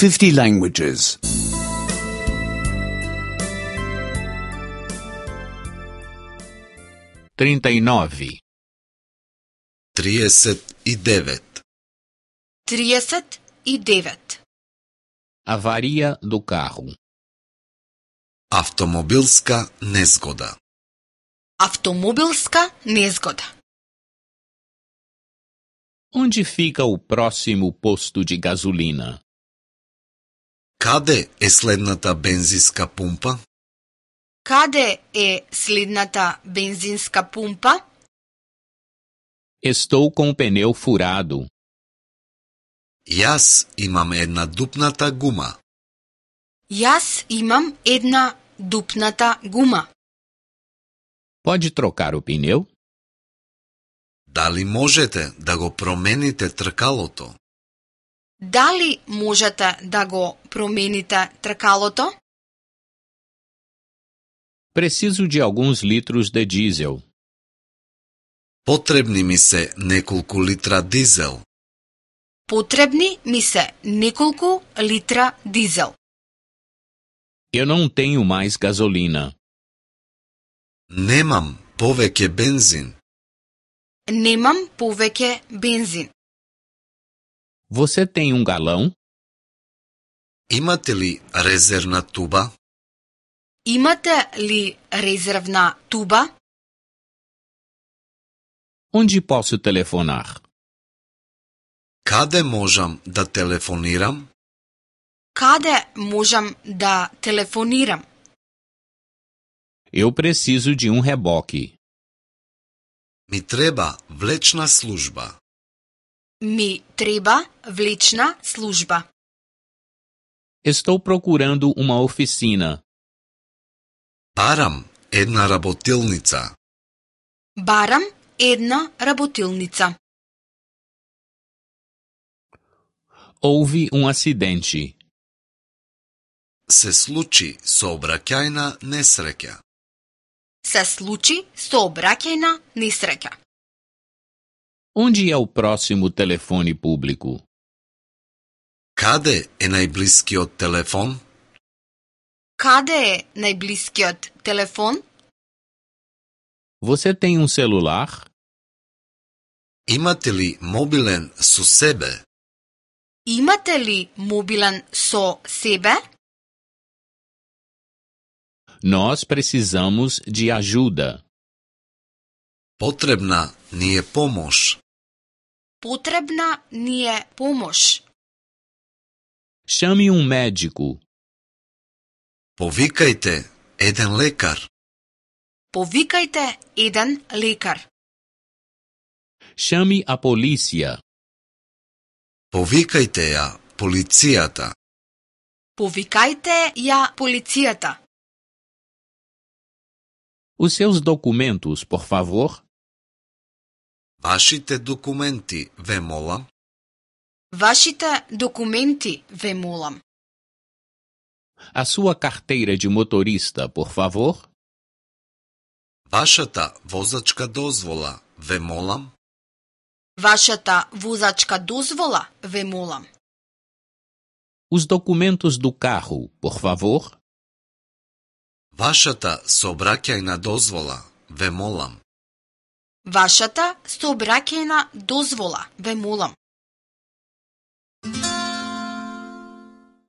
50 languages. 39. 39. 39. Avaria do carro. Автомобилска незгода. Автомобилска незгода. Onde fica o próximo posto de gasolina? Каде е следната бензинска пумпа? Каде е следната бензинска пумпа? Estou com o pneu furado. Јас имам една дупната гума. Јас имам една дупната гума. Pode trocar o pneu? Дали можете да го промените тркалото? Дали можете да го промените тркалото? Preciso de alguns litros de diesel. Потребни ми се неколку литра дизел. Потребни ми се неколку литра дизел. Eu não tenho mais gasolina. Немам повеќе бензин. Немам повеќе бензин. Você tem um galão? Имате ли резервна туба? Имате ли резервна туба? Onde posso telefonar? Каде можам да телефонирам? Каде можам да телефонирам? Eu preciso de um reboque. Ми треба влечна служба. Ми треба влечна служба. Estou procurando uma oficina. Барам една работилница. Барам една работилница. Houve um acidente. Се случи сообраќајна несреќа. Се случи сообраќајна несреќа. Onde é o próximo telefone público? Каде е најблискиот телефон? Каде е најблискиот телефон? Você tem um celular? Имате ли мобилен со себе? Имате ли мобилен со себе? Nós precisamos de ajuda. Потребна ни е помош. Потребна ни е помош. Chame um médico. Повикајте еден лекар. Повикајте еден лекар. Chame a polícia. Повикајте ја полицијата. Повикајте ја полицијата. Os seus documentos, por favor. Вашите документи, ве молам. Вашите документи, ве молам. A sua carteira de motorista, por favor. Вашата возачка дозвола, ве молам. Вашата возачка дозвола, ве молам. Os documentos do carro, por favor. Вашата сообраќајна дозвола, ве молам. Вашата сообраќајна дозвола, ве молам.